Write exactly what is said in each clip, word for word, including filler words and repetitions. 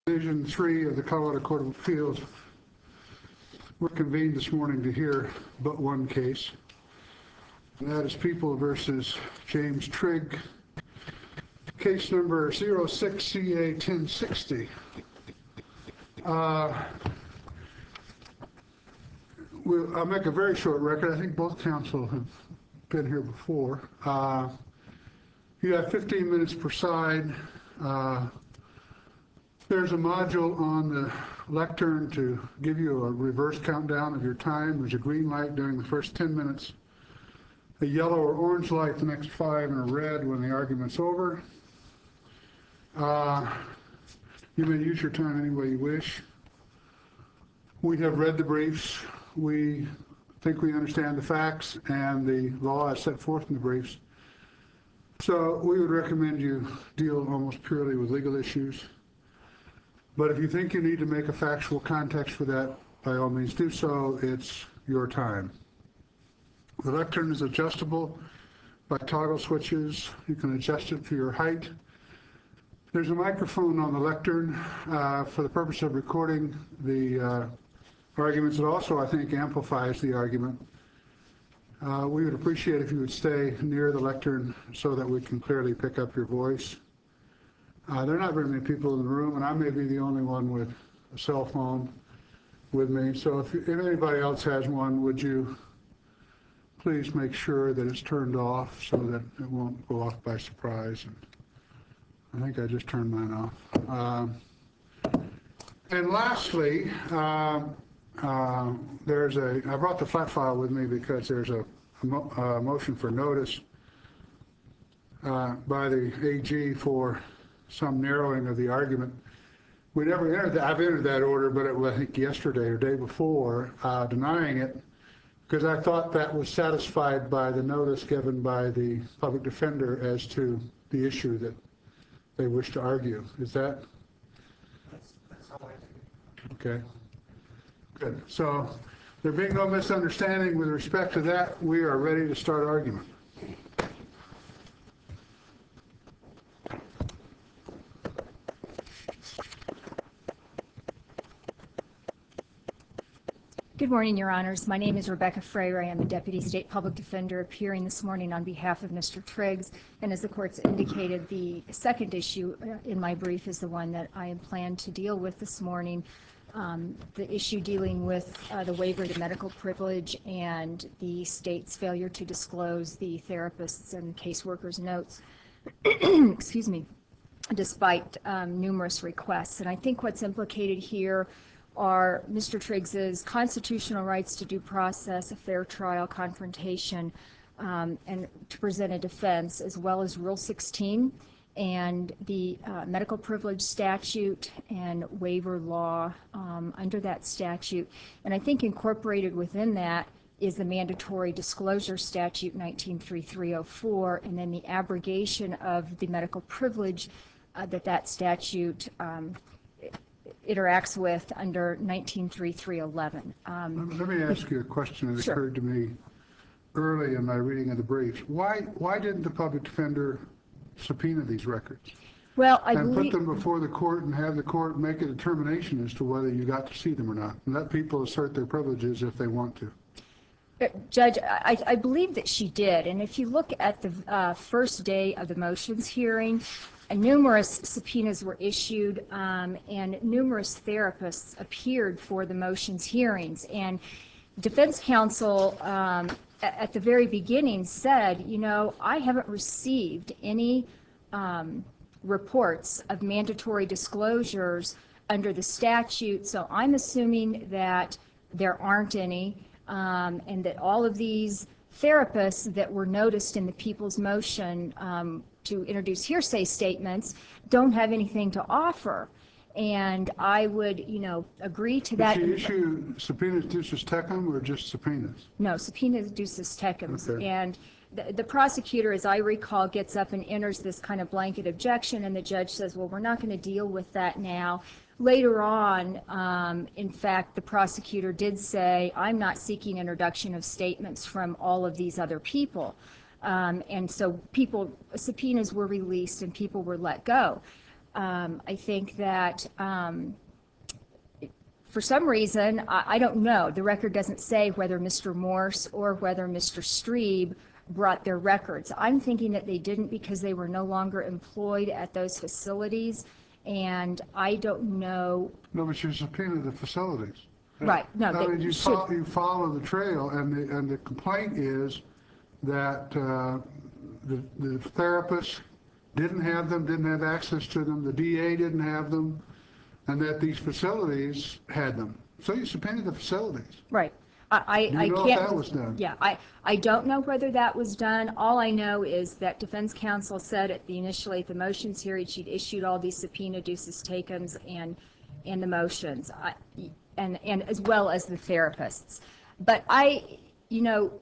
Division three of the Colorado Court of Appeals. We're convened this morning to hear but one case, and that is People versus James Trigg, case number zero six C A ten sixty. Uh, we'll, I'll make a very short record. I think both counsel have been here before. Uh, you have fifteen minutes per side. Uh, There's a module on the lectern to give you a reverse countdown of your time. There's a green light during the first ten minutes, a yellow or orange light the next five, and a red when the argument's over. Uh, you may use your time any way you wish. We have read the briefs. We think we understand the facts and the law as set forth in the briefs. So we would recommend you deal almost purely with legal issues. But if you think you need to make a factual context for that, by all means do so. It's your time. The lectern is adjustable by toggle switches. You can adjust it to your height. There's a microphone on the lectern uh, for the purpose of recording the uh, arguments. It also, I think, amplifies the argument. Uh, we would appreciate if you would stay near the lectern so that we can clearly pick up your voice. Uh, there are not very many people in the room, and I may be the only one with a cell phone with me. So if, if anybody else has one, would you please make sure that it's turned off so that it won't go off by surprise. And I think I just turned mine off. Um, and lastly, uh, uh, there's a, I brought the flat file with me because there's a, a, mo a motion for notice uh, by the A G for some narrowing of the argument. We never entered that. I've entered that order, but it was, I think, yesterday or day before, uh, denying it because I thought that was satisfied by the notice given by the public defender as to the issue that they wish to argue. Is that? That's, that's how I do it. Okay. Good. So there being no misunderstanding with respect to that, we are ready to start argument. Good morning, Your Honors. My name is Rebecca Freire. I am the Deputy State Public Defender appearing this morning on behalf of Mister Triggs. And as the court's indicated, the second issue in my brief is the one that I am planned to deal with this morning. Um, the issue dealing with uh, the waiver to medical privilege and the state's failure to disclose the therapists' and caseworkers' notes, excuse me, despite um, numerous requests. And I think what's implicated here are Mister Triggs's constitutional rights to due process, a fair trial, confrontation, um, and to present a defense, as well as Rule sixteen and the uh, medical privilege statute and waiver law um, under that statute. And I think incorporated within that is the mandatory disclosure statute nineteen thirty-three oh four, and then the abrogation of the medical privilege uh, that that statute um, interacts with under nineteen thirty-three eleven. Um, Let me ask you a question that sure. occurred to me early in my reading of the briefs. Why, why didn't the public defender subpoena these records? Well, I and believe, put them before the court and have the court make a determination as to whether you got to see them or not, and let people assert their privileges if they want to. Uh, Judge, I, I believe that she did. And if you look at the uh, first day of the motions hearing, uh, numerous subpoenas were issued um, and numerous therapists appeared for the motions hearings. And defense counsel um, at, at the very beginning said, you know, I haven't received any um, reports of mandatory disclosures under the statute, so I'm assuming that there aren't any. Um, and that all of these therapists that were noticed in the people's motion um, to introduce hearsay statements don't have anything to offer. And I would, you know, agree to that. Did she issue subpoenas ducis tecum or just subpoenas? No, subpoenas ducis tecum. Okay. And the, the prosecutor, as I recall, gets up and enters this kind of blanket objection, and the judge says, well, we're not going to deal with that now. Later on, um, in fact, the prosecutor did say, I'm not seeking introduction of statements from all of these other people. Um, and so people, subpoenas were released and people were let go. Um, I think that um, for some reason, I, I don't know, the record doesn't say whether Mister Morse or whether Mister Strebe brought their records. I'm thinking that they didn't because they were no longer employed at those facilities, and I don't know. No, but you subpoena the facilities. Right, no, I mean, they you should. follow, you follow the trail, and the, and the complaint is that uh, the, the therapist didn't have them, didn't have access to them, the D A didn't have them, and that these facilities had them. So you subpoena the facilities. Right. I, I, Do you I know if can't. that was done? Yeah, I, I don't know whether that was done. All I know is that defense counsel said at the initially at the motions hearing, she'd issued all these subpoena duces tecums and, and the motions, I, and, and as well as the therapists. But I, you know,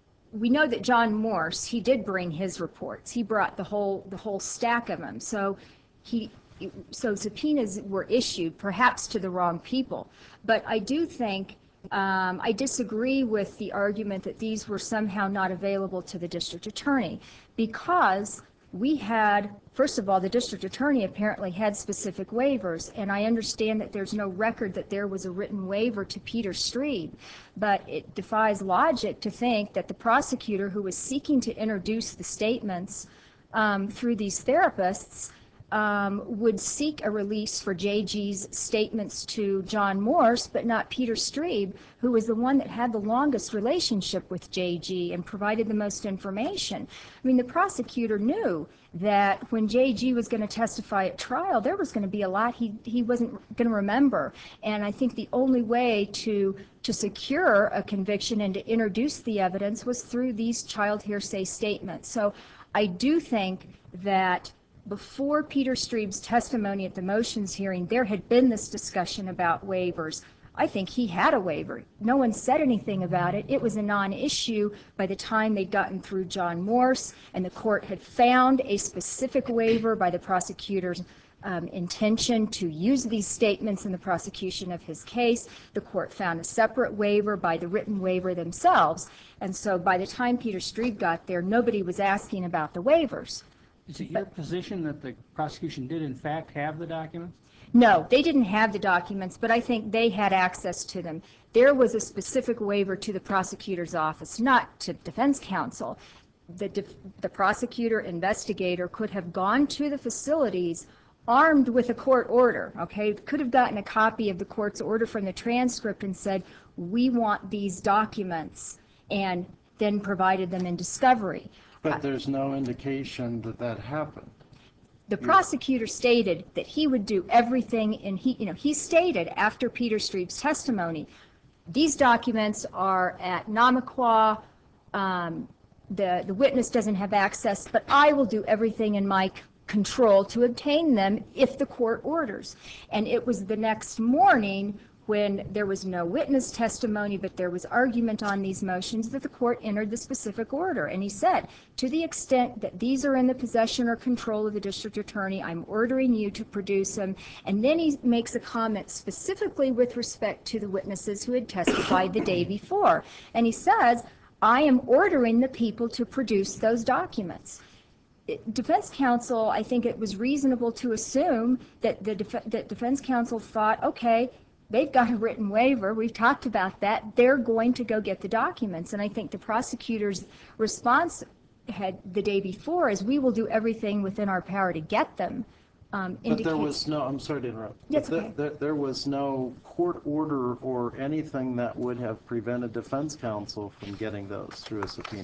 we know that John Morse, he did bring his reports. He brought the whole, the whole stack of them. So he, so subpoenas were issued, perhaps to the wrong people. But I do think, um, I disagree with the argument that these were somehow not available to the district attorney, because we had, first of all, the district attorney apparently had specific waivers, and I understand that there's no record that there was a written waiver to Peter Strebe, but it defies logic to think that the prosecutor who was seeking to introduce the statements um, through these therapists um, would seek a release for J G's statements to John Morse, but not Peter Strebe, who was the one that had the longest relationship with J G and provided the most information. I mean, the prosecutor knew that when J G was going to testify at trial, there was going to be a lot he, he wasn't going to remember. And I think the only way to, to secure a conviction and to introduce the evidence was through these child hearsay statements. So I do think that before Peter Strebe's testimony at the motions hearing, there had been this discussion about waivers. I think he had a waiver. No one said anything about it. It was a non-issue by the time they'd gotten through John Morse, and the court had found a specific waiver by the prosecutor's um, intention to use these statements in the prosecution of his case. The court found a separate waiver by the written waiver themselves. And so by the time Peter Strebe got there, nobody was asking about the waivers. Is it your position that the prosecution did in fact have the documents? No, they didn't have the documents, but I think they had access to them. There was a specific waiver to the prosecutor's office, not to defense counsel. The, def the prosecutor investigator could have gone to the facilities armed with a court order, okay? Could have gotten a copy of the court's order from the transcript and said, we want these documents, and then provided them in discovery. But there's no indication that that happened. The prosecutor stated that he would do everything, and he, you know, he stated after Peter Strebe's testimony, these documents are at Namaqua, um, the, the witness doesn't have access, but I will do everything in my control to obtain them if the court orders. And it was the next morning, when there was no witness testimony, but there was argument on these motions, that the court entered the specific order. And he said, to the extent that these are in the possession or control of the district attorney, I'm ordering you to produce them. And then he makes a comment specifically with respect to the witnesses who had testified the day before. And he says, I am ordering the people to produce those documents. Defense counsel, I think it was reasonable to assume that the def that defense counsel thought, okay, they've got a written waiver, we've talked about that, they're going to go get the documents. And I think the prosecutor's response had the day before is, we will do everything within our power to get them. Um, but there was no, I'm sorry to interrupt. Yes, but okay. there, there was no court order or anything that would have prevented defense counsel from getting those through a subpoena.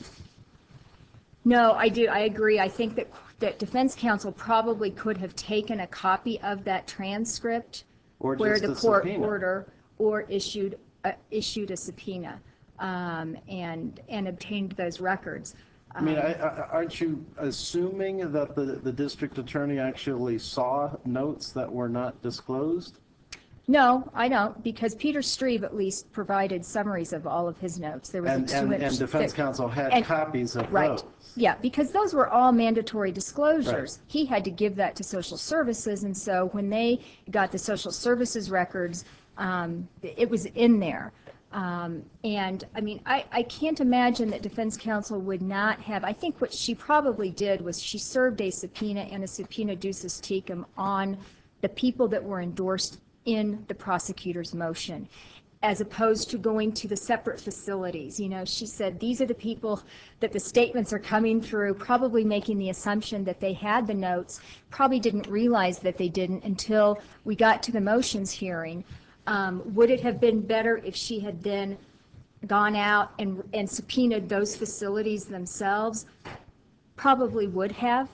No, I do, I agree. I think that, that defense counsel probably could have taken a copy of that transcript Or where just the a court subpoena. order, or issued uh, issued a subpoena, um, and and obtained those records. I mean, I, I, aren't you assuming that the, the district attorney actually saw notes that were not disclosed? No, I don't, because Peter Strebe at least provided summaries of all of his notes. There was And, a and, two-inch and defense thick- counsel had and- copies of Right, those. yeah, because those were all mandatory disclosures. Right. He had to give that to social services, and so when they got the social services records, um, it was in there. Um, and I mean, I, I can't imagine that defense counsel would not have, I think what she probably did was she served a subpoena and a subpoena ducis tecum on the people that were endorsed in the prosecutor's motion, as opposed to going to the separate facilities. You know, she said, these are the people that the statements are coming through, probably making the assumption that they had the notes, probably didn't realize that they didn't until we got to the motions hearing. Um, would it have been better if she had then gone out and, and subpoenaed those facilities themselves? Probably would have.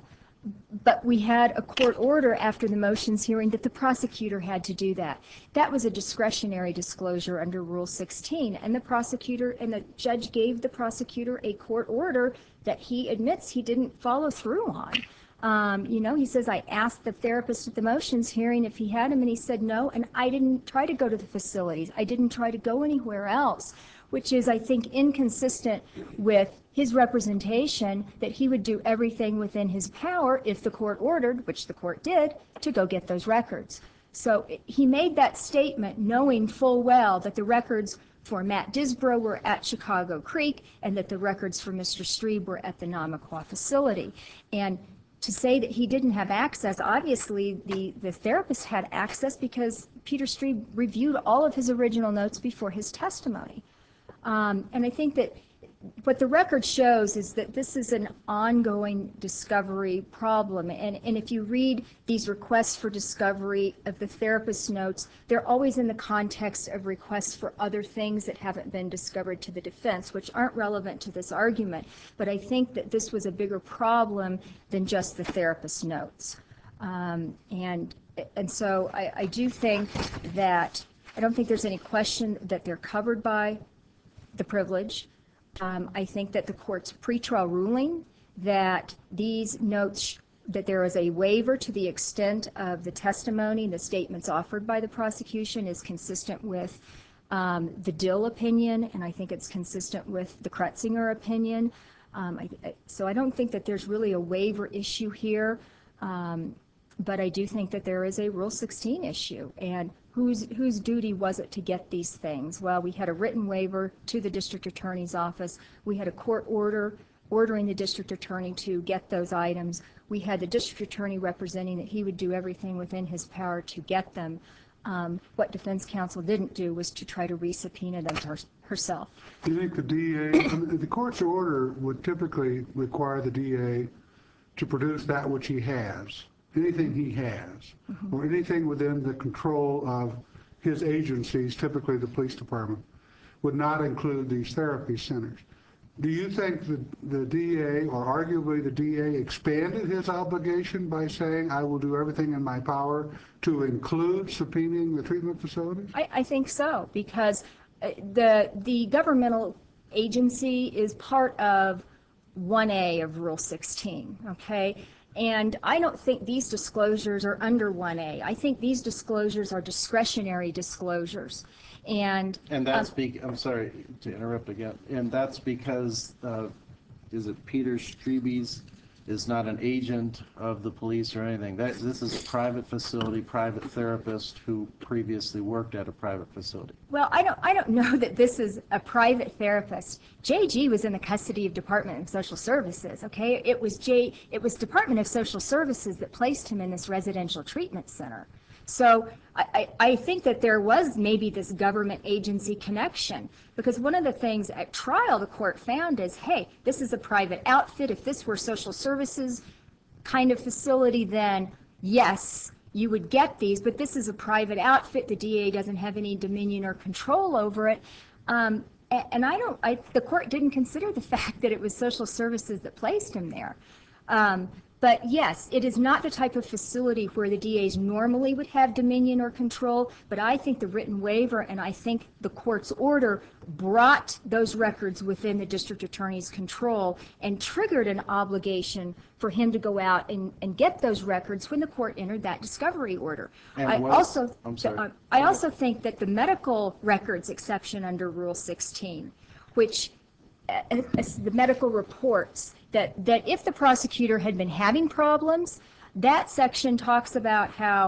But we had a court order after the motions hearing that the prosecutor had to do that. That was a discretionary disclosure under Rule sixteen, and the prosecutor and the judge gave the prosecutor a court order that he admits he didn't follow through on. Um, you know, he says, I asked the therapist at the motions hearing if he had him, and he said no, and I didn't try to go to the facilities. I didn't try to go anywhere else, which is, I think, inconsistent with his representation that he would do everything within his power if the court ordered, which the court did, to go get those records. So he made that statement knowing full well that the records for Matt Disbrow were at Chicago Creek and that the records for Mister Strebe were at the Namaquah facility. And to say that he didn't have access, obviously the, the therapist had access because Peter Strebe reviewed all of his original notes before his testimony. Um, and I think that what the record shows is that this is an ongoing discovery problem. And, and if you read these requests for discovery of the therapist's notes, they're always in the context of requests for other things that haven't been discovered to the defense, which aren't relevant to this argument. But I think that this was a bigger problem than just the therapist's notes. Um, and, and so I, I do think that, I don't think there's any question that they're covered by the privilege. Um, I think that the court's pretrial ruling that these notes, that there is a waiver to the extent of the testimony, the statements offered by the prosecution is consistent with um, the Dill opinion, and I think it's consistent with the Kretzinger opinion. Um, I, I, so I don't think that there's really a waiver issue here, um, but I do think that there is a Rule sixteen issue. And Whose, whose duty was it to get these things? Well, we had a written waiver to the district attorney's office. We had a court order ordering the district attorney to get those items. We had the district attorney representing that he would do everything within his power to get them. Um, what defense counsel didn't do was to try to re-subpoena them her, herself. Do you think the D A, I mean, the court's order would typically require the D A to produce that which he has? Anything he has, mm-hmm. or anything within the control of his agencies, typically the police department, would not include these therapy centers. Do you think the, the D A, or arguably the D A, expanded his obligation by saying, I will do everything in my power to include subpoenaing the treatment facilities? I, I think so, because the, the governmental agency is part of one A of Rule sixteen, okay? And I don't think these disclosures are under one A. I think these disclosures are discretionary disclosures. And, and that's, um, be, I'm sorry to interrupt again, and that's because, uh, is it Peter Strebe's is not an agent of the police or anything. That, this is a private facility, private therapist who previously worked at a private facility. Well, I don't, I don't know that this is a private therapist. J G was in the custody of Department of Social Services, okay? It was J, it was Department of Social Services that placed him in this residential treatment center. So I, I, I think that there was maybe this government agency connection, because one of the things at trial the court found is, hey, this is a private outfit. If this were social services kind of facility, then yes, you would get these, but this is a private outfit. The D A doesn't have any dominion or control over it. Um, and, and I don't, I, the court didn't consider the fact that it was social services that placed him there. Um, But yes, it is not the type of facility where the D As normally would have dominion or control, but I think the written waiver and I think the court's order brought those records within the district attorney's control and triggered an obligation for him to go out and, and get those records when the court entered that discovery order. And I what, also, I'm sorry. uh, I also think that the medical records exception under Rule sixteen, which uh, uh, the medical reports, that, that if the prosecutor had been having problems, that section talks about how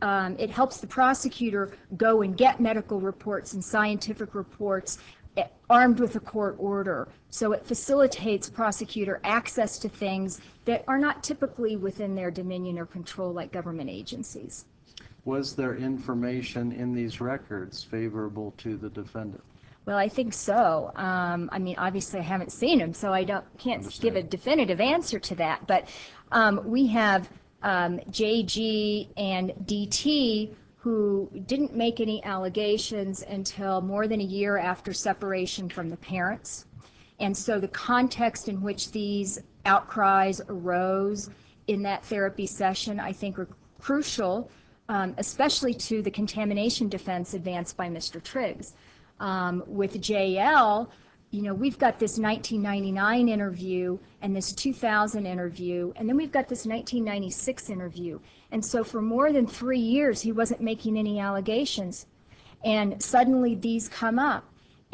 um, it helps the prosecutor go and get medical reports and scientific reports eh, armed with a court order. So it facilitates prosecutor access to things that are not typically within their dominion or control like government agencies. Was there information in these records favorable to the defendant? Well, I think so. Um, I mean, obviously, I haven't seen them, so I don't can't give a Understand. definitive answer to that. But um, we have um, J G and D T who didn't make any allegations until more than a year after separation from the parents. And so the context in which these outcries arose in that therapy session, I think, are crucial, um, especially to the contamination defense advanced by Mister Triggs. Um, with J L, you know, we've got this nineteen ninety-nine interview and this two thousand interview, and then we've got this nineteen ninety-six interview. And so for more than three years, he wasn't making any allegations. And suddenly these come up.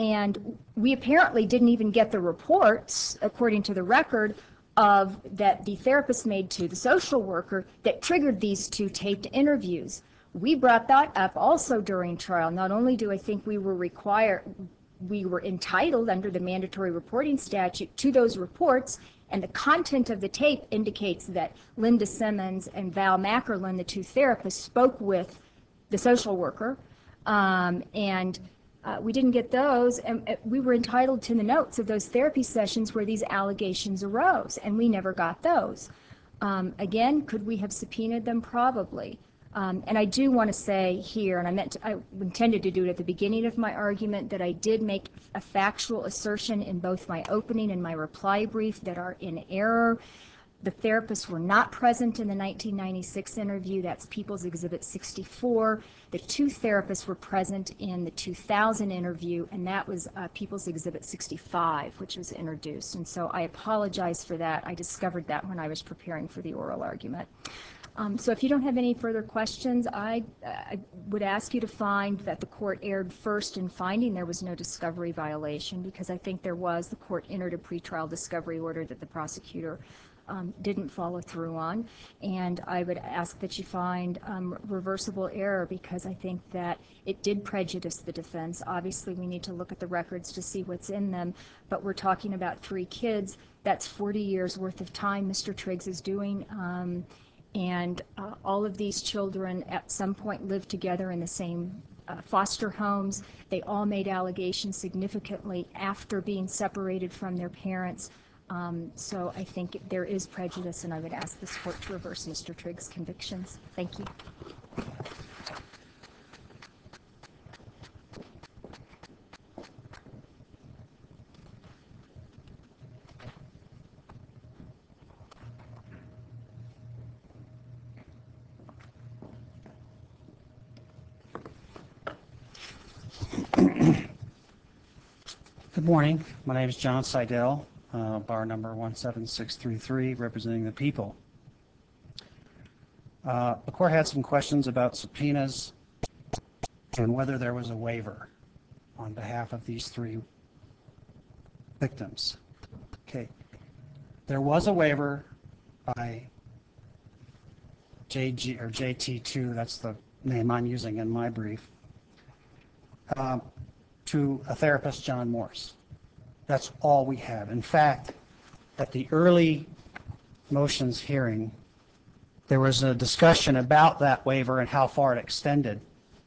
And we apparently didn't even get the reports, according to the record, of that the therapist made to the social worker that triggered these two taped interviews. We brought that up also during trial. Not only do I think we were required, we were entitled under the mandatory reporting statute to those reports, and the content of the tape indicates that Linda Simmons and Val Mackerlin, the two therapists, spoke with the social worker, um, and uh, we didn't get those, and uh, we were entitled to the notes of those therapy sessions where these allegations arose, and we never got those. Um, again, could we have subpoenaed them? Probably. Um, and I do want to say here, and I meant to, I intended to do it at the beginning of my argument, that I did make a factual assertion in both my opening and my reply brief that are in error. The therapists were not present in the nineteen ninety-six interview. That's People's Exhibit sixty-four. The two therapists were present in the two thousand interview, and that was uh, People's Exhibit sixty-five, which was introduced. And so I apologize for that. I discovered that when I was preparing for the oral argument. Um, so if you don't have any further questions, I, I would ask you to find that the court erred first in finding there was no discovery violation, because I think there was. The court entered a pretrial discovery order that the prosecutor um, didn't follow through on. And I would ask that you find um, reversible error, because I think that it did prejudice the defense. Obviously, we need to look at the records to see what's in them, but we're talking about three kids. That's forty years worth of time Mister Triggs is doing. Um, And uh, all of these children at some point lived together in the same uh, foster homes. They all made allegations significantly after being separated from their parents. Um, so I think there is prejudice, and I would ask this court to reverse Mister Triggs' convictions. Thank you. Good morning. My name is John Seidel, uh, bar number one seven six three three, representing the people. Uh, the court had some questions about subpoenas and whether there was a waiver on behalf of these three victims. Okay. There was a waiver by J G or J T two, that's the name I'm using in my brief, uh, to a therapist, John Morse. That's all we have. In fact, at the early motions hearing, there was a discussion about that waiver and how far it extended.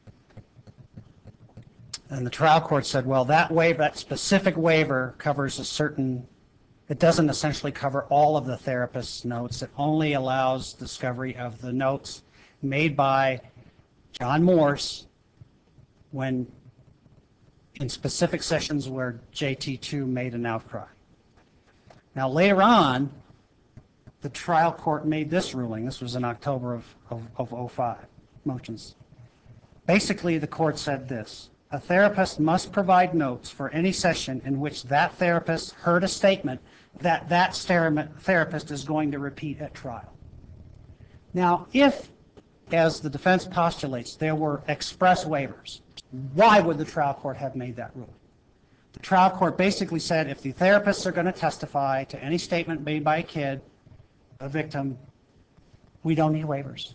And the trial court said, well, that waiver, that specific waiver covers a certain, it doesn't essentially cover all of the therapist's notes. It only allows discovery of the notes made by John Morse when in specific sessions where J T two made an outcry. Now later on, the trial court made this ruling. This was in October of, of, of oh five motions. Basically, the court said this: a therapist must provide notes for any session in which that therapist heard a statement that that therapist is going to repeat at trial. Now, if, as the defense postulates, there were express waivers, why would the trial court have made that ruling? The trial court basically said if the therapists are going to testify to any statement made by a kid, a victim, we don't need waivers.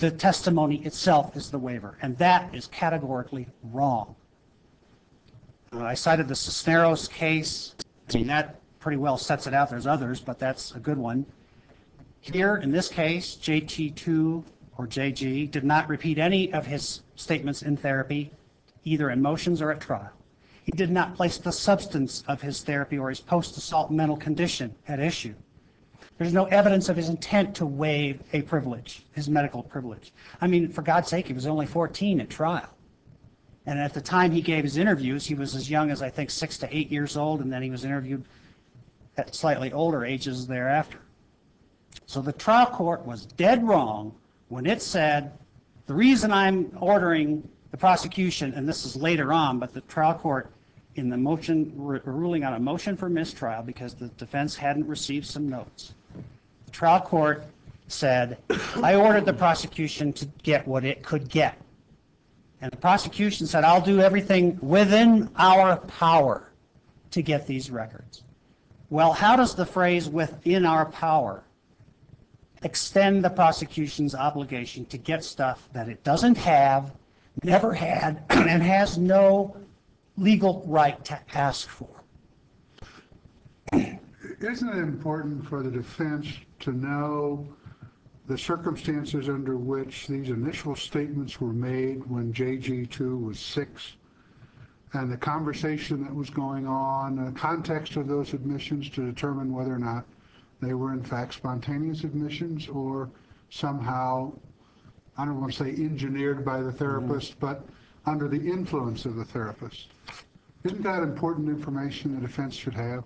the testimony itself is the waiver, and that is categorically wrong. Uh, I cited the Cisneros case. I mean, that pretty well sets it out. There's others, but that's a good one. Here, in this case, J T two or J G did not repeat any of his statements in therapy, either in motions or at trial. He did not place the substance of his therapy or his post-assault mental condition at issue. There's no evidence of his intent to waive a privilege, his medical privilege. I mean, for God's sake, he was only fourteen at trial. And at the time he gave his interviews, he was as young as, I think, six to eight years old, and then he was interviewed at slightly older ages thereafter. So the trial court was dead wrong when it said, the reason I'm ordering the prosecution, and this is later on, but the trial court in the motion, ruling on a motion for mistrial because the defense hadn't received some notes. The trial court said, I ordered the prosecution to get what it could get. And the prosecution said, I'll do everything within our power to get these records. Well, how does the phrase within our power extend the prosecution's obligation to get stuff that it doesn't have, never had, and has no legal right to ask for? Isn't it important for the defense to know the circumstances under which these initial statements were made when J G two was six, and the conversation that was going on, the context of those admissions to determine whether or not they were in fact spontaneous admissions or somehow, I don't want to say engineered by the therapist, mm-hmm. but under the influence of the therapist? Isn't that important information the defense should have?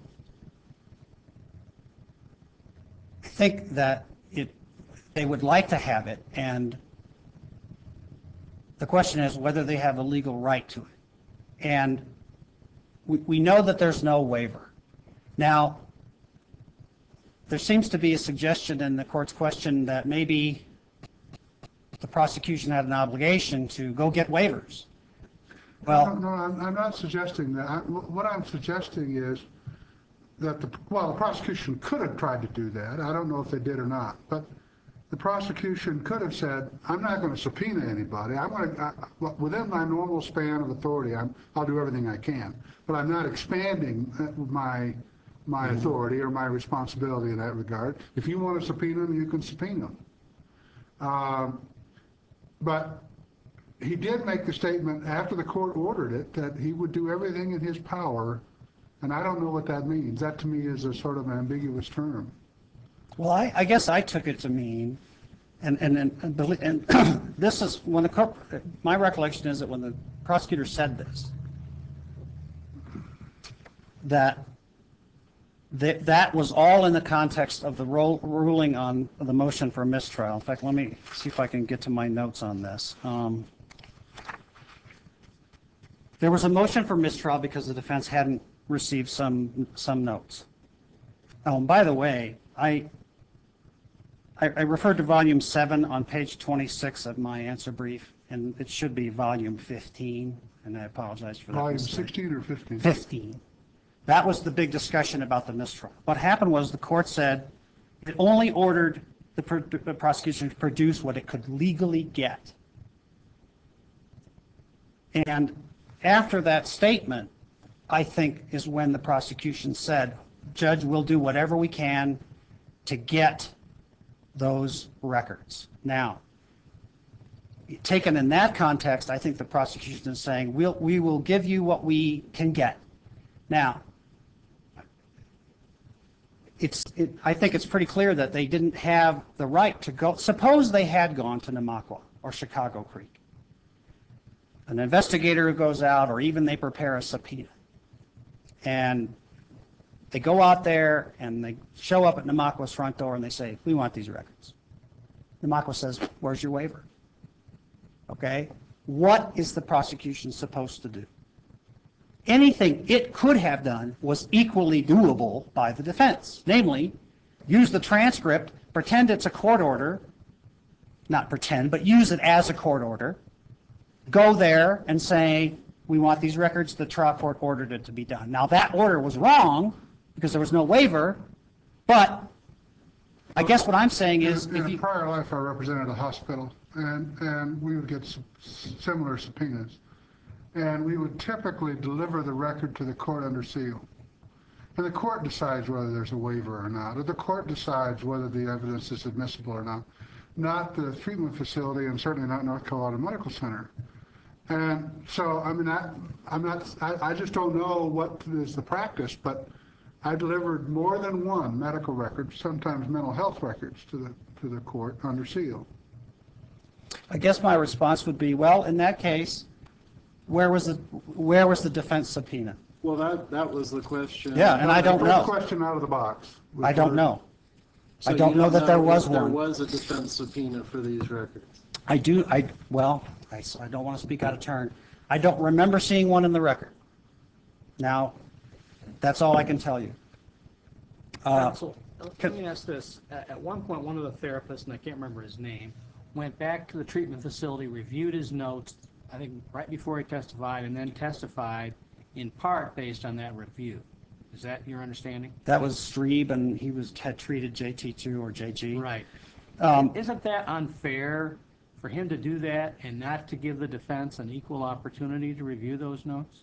I think that it, they would like to have it, and the question is whether they have a legal right to it. And we, we know that there's no waiver. Now, there seems to be a suggestion in the court's question that maybe the prosecution had an obligation to go get waivers. Well, no, no, I'm, I'm not suggesting that. I, what I'm suggesting is that the, well, the prosecution could have tried to do that. I don't know if they did or not, but the prosecution could have said, I'm not going to subpoena anybody. I'm going to, I, within my normal span of authority, I'm, I'll do everything I can, but I'm not expanding my my authority or my responsibility in that regard. If you want to subpoena them, you can subpoena them. Um, but he did make the statement after the court ordered it that he would do everything in his power, and I don't know what that means. That to me is a sort of ambiguous term. Well, I, I guess I took it to mean, and and and, and, and this is when the my recollection is that when the prosecutor said this, that that that was all in the context of the role, ruling on the motion for mistrial. In fact, let me see if I can get to my notes on this. Um, there was a motion for mistrial because the defense hadn't received some some notes. Oh, and by the way, I. I, I referred to volume seven on page twenty-six of my answer brief, and it should be volume fifteen, and I apologize for that. Volume mistake. sixteen or fifteen? fifteen. That was the big discussion about the mistrial. What happened was the court said it only ordered the, pro the prosecution to produce what it could legally get. And after that statement, I think, is when the prosecution said, Judge, we'll do whatever we can to get those records. Now, taken in that context, I think the prosecution is saying, we'll, we will give you what we can get. Now, it's, it, I think it's pretty clear that they didn't have the right to go. Suppose they had gone to Namaqua or Chicago Creek. An investigator who goes out, or even they prepare a subpoena, and they go out there and they show up at Namaqua's front door and they say, we want these records. Namaqua says, where's your waiver? Okay? What is the prosecution supposed to do? Anything it could have done was equally doable by the defense. Namely, use the transcript, pretend it's a court order, not pretend, but use it as a court order, go there and say, we want these records, the trial court ordered it to be done. Now that order was wrong because there was no waiver, but I guess what I'm saying In is, in if a you, prior life, I represented a hospital, and, and we would get s- similar subpoenas. And we would typically deliver the record to the court under seal. And the court decides whether there's a waiver or not, or the court decides whether the evidence is admissible or not, not the treatment facility, and certainly not North Carolina Medical Center. And so, I mean, I, I'm not, I, I just don't know what is the practice, but I delivered more than one medical record, sometimes mental health records, to the, to the court under seal. I guess my response would be, well, in that case, where was the, where was the defense subpoena? Well, that, that was the question. Yeah, and I don't First know. question out of the box. was I don't whether- know. So I don't you know that there was if There one. was a defense subpoena for these records. I do, I, well, I, s- I don't want to speak out of turn. I don't remember seeing one in the record. Now, that's all I can tell you. Uh, Counsel, let me ask this. At at one point, one of the therapists, and I can't remember his name, went back to the treatment facility, reviewed his notes, I think right before he testified, and then testified in part based on that review. Is that your understanding? That was Strebe, and he was, had treated J T two or J G. Right. Um, Isn't that unfair for him to do that and not to give the defense an equal opportunity to review those notes?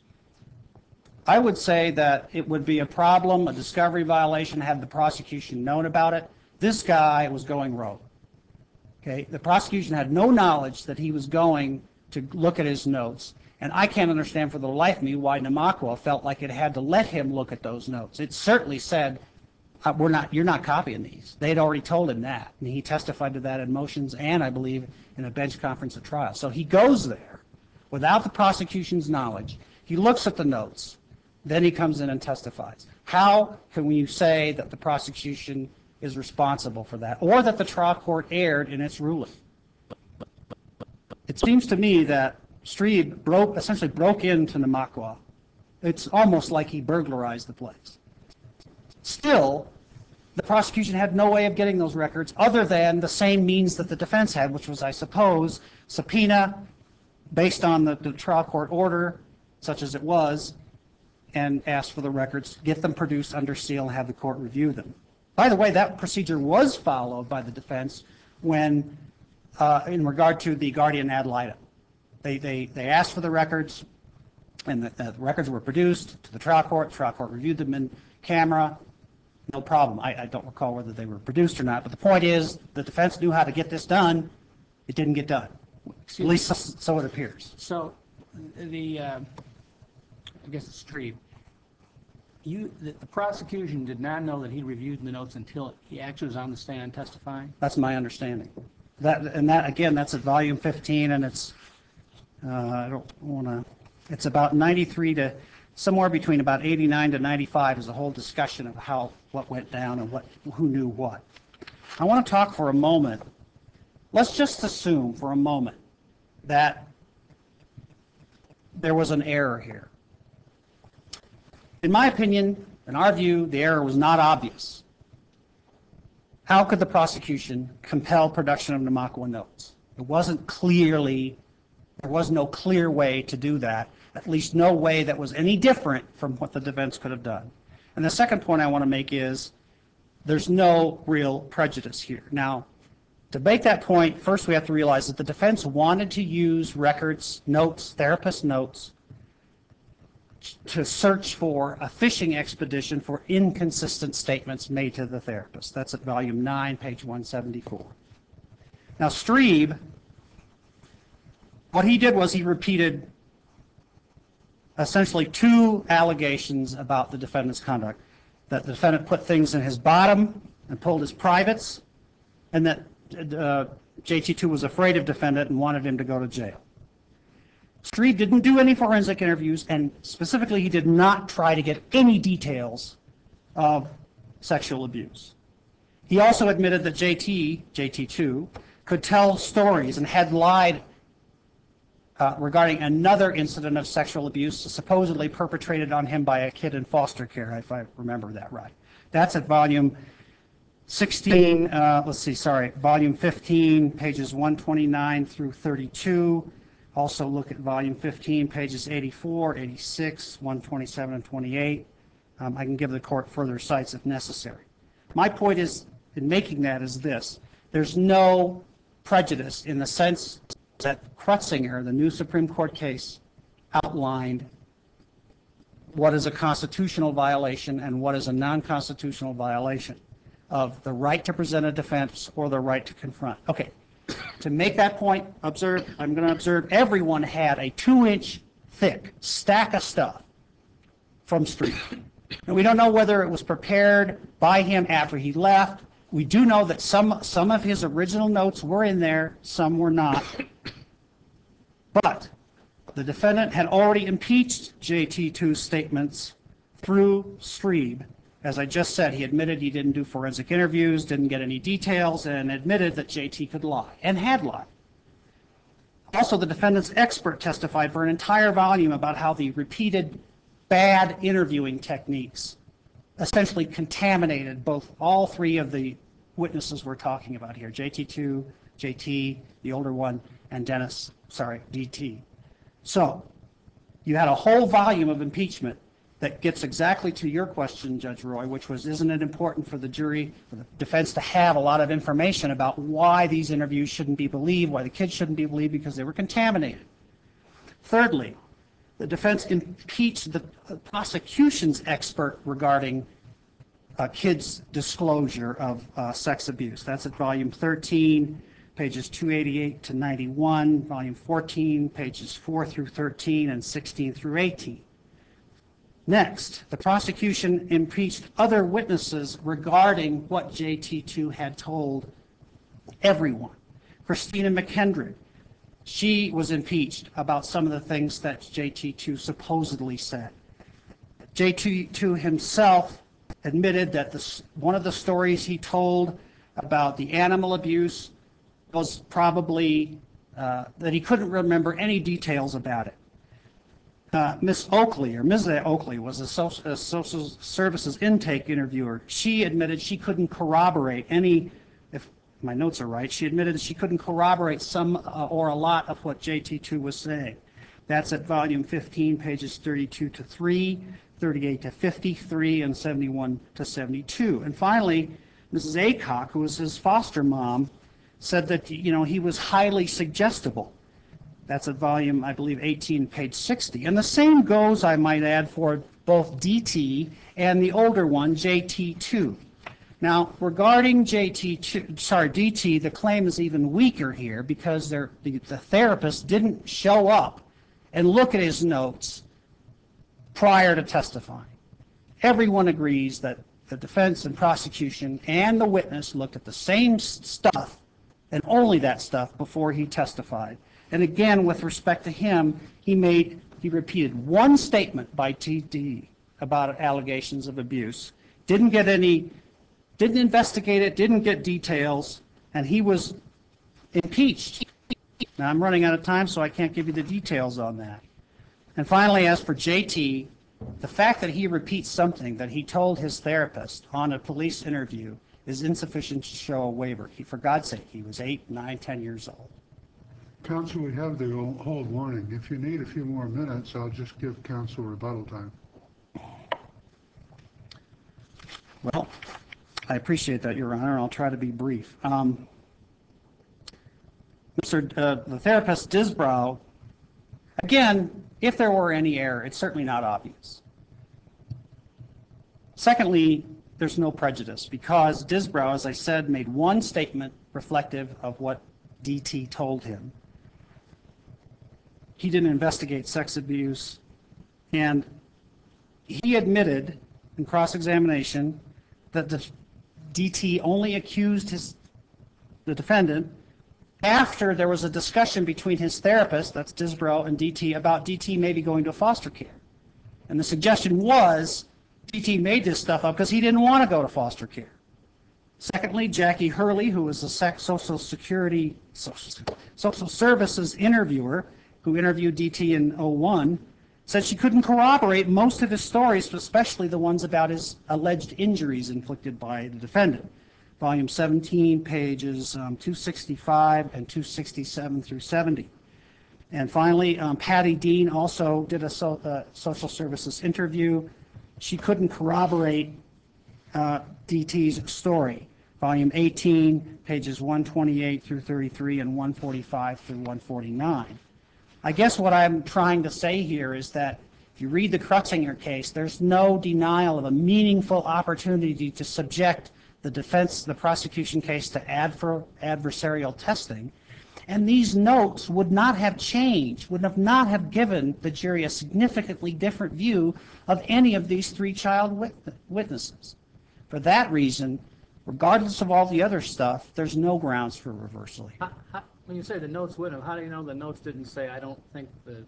I would say that it would be a problem, a discovery violation, had the prosecution known about it. This guy was going rogue. Okay, the prosecution had no knowledge that he was going to look at his notes, and I can't understand for the life of me why Namakwa felt like it had to let him look at those notes. It certainly said, uh, "We're not, you're not copying these." They had already told him that, and he testified to that in motions and I believe in a bench conference at trial. So he goes there without the prosecution's knowledge. He looks at the notes. Then he comes in and testifies. How can you say that the prosecution is responsible for that, or that the trial court erred in its ruling? It seems to me that Strebe broke, essentially broke into Namakwa. It's almost like he burglarized the place. Still, the prosecution had no way of getting those records other than the same means that the defense had, which was, I suppose, subpoena based on the, the trial court order, such as it was, and ask for the records, get them produced under seal, and have the court review them. By the way, that procedure was followed by the defense when, uh, in regard to the guardian ad litem. They, they, they asked for the records, and the, the records were produced to the trial court. The trial court reviewed them in camera. No problem. I, I don't recall whether they were produced or not, but the point is the defense knew how to get this done. It didn't get done. At least so, so it appears. So the, uh, I guess it's Strebe, you, the, the prosecution did not know that he reviewed the notes until he actually was on the stand testifying? That's my understanding. That, and that, again, that's at volume fifteen, and it's, uh, I don't want to, it's about ninety-three to, somewhere between about eighty-nine to ninety-five is a whole discussion of how, what went down and what, who knew what. I want to talk for a moment. Let's just assume for a moment that there was an error here. In my opinion, in our view, the error was not obvious. How could the prosecution compel production of Namakwa notes? It wasn't clearly, there was no clear way to do that, at least no way that was any different from what the defense could have done. And the second point I want to make is there's no real prejudice here. Now, to make that point, first we have to realize that the defense wanted to use records, notes, therapist notes, to search for a fishing expedition for inconsistent statements made to the therapist. That's at volume nine, page one seventy-four. Now, Strebe, what he did was he repeated essentially two allegations about the defendant's conduct. That the defendant put things in his bottom and pulled his privates, and that uh, J T two was afraid of defendant and wanted him to go to jail. Strebe didn't do any forensic interviews, and specifically he did not try to get any details of sexual abuse. He also admitted that J T, J T two, could tell stories and had lied uh, regarding another incident of sexual abuse supposedly perpetrated on him by a kid in foster care, if I remember that right. That's at volume sixteen, uh, let's see, sorry, volume fifteen, pages one twenty-nine through thirty-two. Also look at volume fifteen, pages eighty-four, eighty-six, one twenty-seven, and twenty-eight. Um, I can give the court further cites if necessary. My point is in making that is this. There's no prejudice in the sense that Krutzinger, the new Supreme Court case, outlined what is a constitutional violation and what is a non-constitutional violation of the right to present a defense or the right to confront. Okay, to make that point, observe, I'm going to observe everyone had a two-inch thick stack of stuff from Street. And we don't know whether it was prepared by him after he left. We do know that some, some of his original notes were in there, some were not. But the defendant had already impeached J T two's statements through Strebe. As I just said, he admitted he didn't do forensic interviews, didn't get any details, and admitted that J T could lie, and had lied. Also, the defendant's expert testified for an entire volume about how the repeated bad interviewing techniques essentially contaminated both all three of the witnesses we're talking about here, J T two, J T, the older one, and Dennis, sorry, D T. So you had a whole volume of impeachment that gets exactly to your question, Judge Roy, which was, isn't it important for the jury, for the defense to have a lot of information about why these interviews shouldn't be believed, why the kids shouldn't be believed because they were contaminated. Thirdly, the defense impeached the prosecution's expert regarding uh, kids' disclosure of uh, sex abuse. That's at volume thirteen, pages two eighty-eight to ninety-one, volume fourteen, pages four through thirteen, and sixteen through eighteen. Next, the prosecution impeached other witnesses regarding what J T two had told everyone. Christina McKendrick, she was impeached about some of the things that J T two supposedly said. J T two himself admitted that this, one of the stories he told about the animal abuse was probably uh, that he couldn't remember any details about it. Uh, Miss Oakley, or Miz Oakley, was a social, a social services intake interviewer. She admitted she couldn't corroborate any, if my notes are right, she admitted that she couldn't corroborate some uh, or a lot of what J T two was saying. That's at volume fifteen, pages thirty-two to three, thirty-eight to fifty-three, and seventy-one to seventy-two. And finally, Missus Aycock, who was his foster mom, said that, you know, he was highly suggestible. That's at volume, I believe, eighteen, page sixty. And the same goes, I might add, for both D T and the older one, J T two. Now, regarding J T two, sorry, D T, the claim is even weaker here because the, the therapist didn't show up and look at his notes prior to testifying. Everyone agrees that the defense and prosecution and the witness looked at the same stuff and only that stuff before he testified. And again, with respect to him, he made, he repeated one statement by T D about allegations of abuse, didn't get any, didn't investigate it, didn't get details, and he was impeached. Now, I'm running out of time, so I can't give you the details on that. And finally, as for J T, the fact that he repeats something that he told his therapist on a police interview is insufficient to show a waiver. He, for God's sake, he was eight, nine, ten years old. Counsel, we have the hold warning. If you need a few more minutes, I'll just give counsel rebuttal time. Well, I appreciate that, Your Honor. I'll try to be brief. Um, Mister Uh, the therapist Disbrow, again, if there were any error, it's certainly not obvious. Secondly, there's no prejudice because Disbrow, as I said, made one statement reflective of what D T told him. He didn't investigate sex abuse, and he admitted in cross-examination that the D T only accused his, the defendant after there was a discussion between his therapist, that's Disbrow, and D T about D T maybe going to foster care. And the suggestion was D T made this stuff up because he didn't want to go to foster care. Secondly, Jackie Hurley, who was a social security, social, social services interviewer who interviewed D T in oh one, said she couldn't corroborate most of his stories, especially the ones about his alleged injuries inflicted by the defendant. Volume seventeen, pages um, two sixty-five and two sixty-seven through seventy. And finally, um, Patty Dean also did a so, uh, social services interview. She couldn't corroborate uh, D T's story. volume eighteen, pages one twenty-eight through thirty-three and one forty-five through one forty-nine. I guess what I'm trying to say here is that if you read the Krutzinger case, there's no denial of a meaningful opportunity to subject the defense, the prosecution case to adver adversarial testing. And these notes would not have changed, would have not have given the jury a significantly different view of any of these three child wit witnesses. For that reason, regardless of all the other stuff, there's no grounds for reversal here. How, how, when you say the notes wouldn't have, how do you know the notes didn't say, I don't think the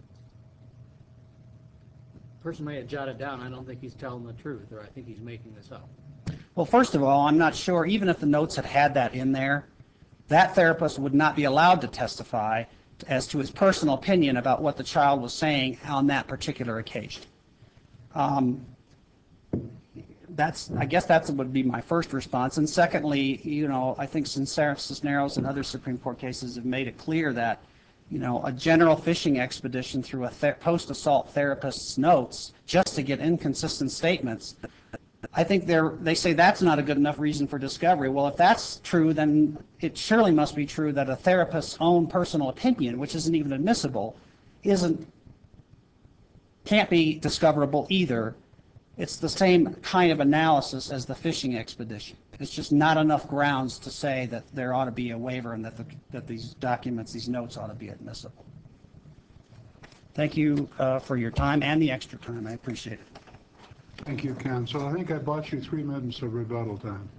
person may have jotted down, I don't think he's telling the truth, or I think he's making this up? Well, first of all, I'm not sure, even if the notes had had that in there, that therapist would not be allowed to testify as to his personal opinion about what the child was saying on that particular occasion. Um, that's, I guess that would be my first response. And secondly, you know, I think Cisneros and other Supreme Court cases have made it clear that, you know, a general fishing expedition through a th post-assault therapist's notes just to get inconsistent statements, I think they're, they say that's not a good enough reason for discovery. Well, if that's true, then it surely must be true that a therapist's own personal opinion, which isn't even admissible, isn't, can't be discoverable either. It's the same kind of analysis as the fishing expedition. It's just not enough grounds to say that there ought to be a waiver and that, the, that these documents, these notes ought to be admissible. Thank you uh, for your time and the extra time. I appreciate it. Thank you, counsel. I think I bought you three minutes of rebuttal time.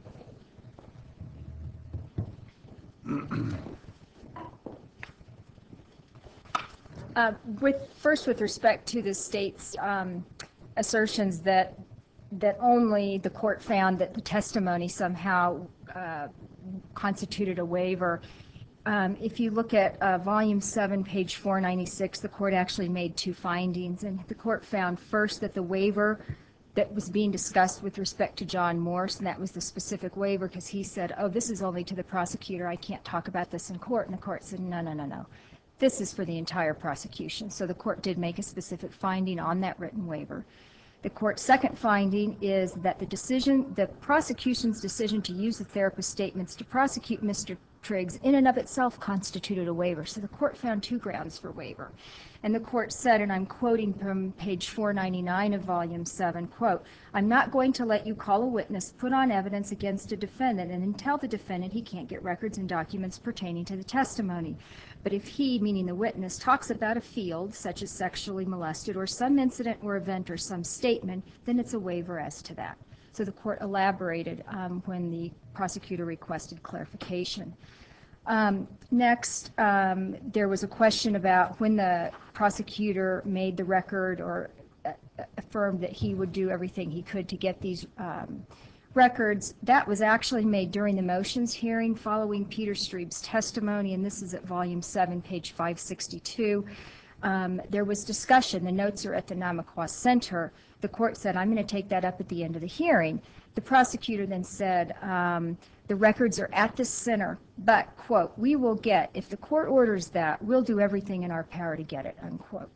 Uh, with, first, with respect to the state's um, assertions that that only the court found that the testimony somehow uh, constituted a waiver. Um, if you look at uh, volume seven, page four ninety-six, the court actually made two findings, and the court found first that the waiver that was being discussed with respect to John Morse, and that was the specific waiver because he said, oh, this is only to the prosecutor, I can't talk about this in court, and the court said, no, no, no, no. This is for the entire prosecution. So the court did make a specific finding on that written waiver. The court's second finding is that the decision, the prosecution's decision to use the therapist's statements to prosecute Mister Triggs in and of itself constituted a waiver. So the court found two grounds for waiver. And the court said, and I'm quoting from page four ninety-nine of volume seven, quote, I'm not going to let you call a witness, put on evidence against a defendant, and then tell the defendant he can't get records and documents pertaining to the testimony. But if he, meaning the witness, talks about a field, such as sexually molested, or some incident or event or some statement, then it's a waiver as to that. So the court elaborated um, when the prosecutor requested clarification. Um, next, um, there was a question about when the prosecutor made the record or uh, affirmed that he would do everything he could to get these um, records. That was actually made during the motions hearing following Peter Streeb's testimony, and this is at volume seven, page five sixty-two. Um, there was discussion. The notes are at the Namaquah Center. The court said, I'm going to take that up at the end of the hearing. The prosecutor then said, um, the records are at the center, but, quote, we will get, if the court orders that, we'll do everything in our power to get it, unquote.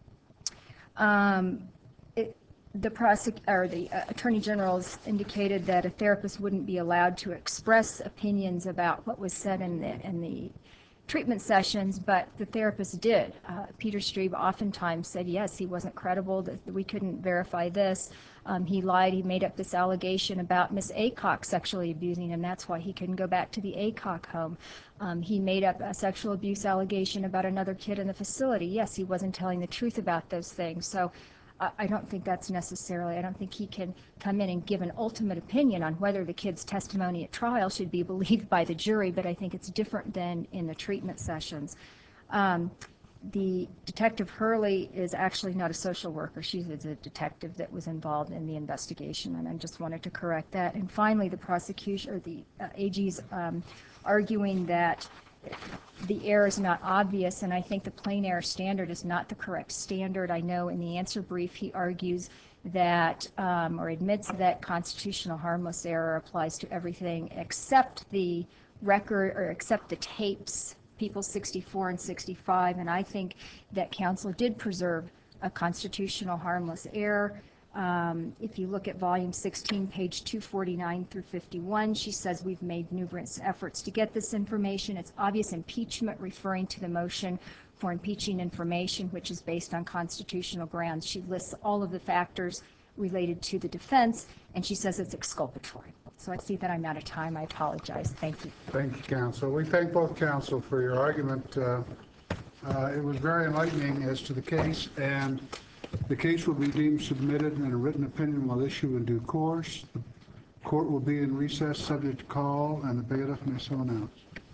Um, it, the prosec or the uh, Attorney General's indicated that a therapist wouldn't be allowed to express opinions about what was said in the, in the treatment sessions, but the therapist did. Uh, Peter Streeb oftentimes said, yes, he wasn't credible, that we couldn't verify this. Um, he lied, he made up this allegation about Miss Aycock sexually abusing him. That's why he couldn't go back to the Aycock home. Um, he made up a sexual abuse allegation about another kid in the facility. Yes, he wasn't telling the truth about those things. So uh, I don't think that's necessarily, I don't think he can come in and give an ultimate opinion on whether the kid's testimony at trial should be believed by the jury, but I think it's different than in the treatment sessions. Um, The Detective Hurley is actually not a social worker. She's a detective that was involved in the investigation, and I just wanted to correct that. And finally, the prosecution, or the uh, A G's um, arguing that the error is not obvious, and I think the plain error standard is not the correct standard. I know in the answer brief he argues that, um, or admits that constitutional harmless error applies to everything except the record, or except the tapes, people sixty-four and sixty-five, and I think that counsel did preserve a constitutional harmless error. Um, If you look at volume sixteen, page two forty-nine through fifty-one, she says we've made numerous efforts to get this information. It's obvious impeachment, referring to the motion for impeaching information, which is based on constitutional grounds. She lists all of the factors related to the defense, and she says it's exculpatory. So I see that I'm out of time. I apologize. Thank you. Thank you, counsel. We thank both counsel for your argument. Uh, uh, It was very enlightening as to the case, and the case will be deemed submitted, and a written opinion will issue in due course. The court will be in recess, subject to call, and the bailiff may so announce.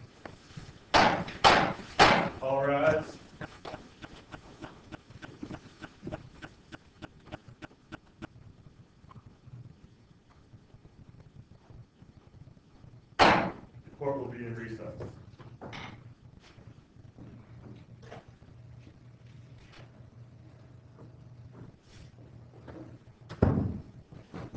All rise. The court will be in recess.